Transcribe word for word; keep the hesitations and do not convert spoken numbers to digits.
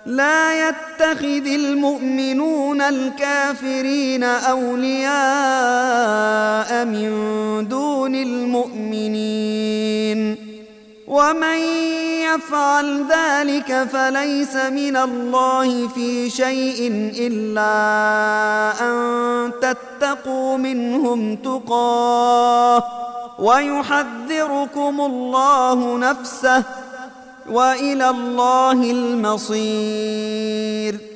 لا يتخذ المؤمنون الكافرين أولياء من دون المؤمنين ومن يفعل ذلك فليس من الله في شيء إلا أن تتقوا منهم تقاه ويحذركم الله نفسه وإلى الله المصير.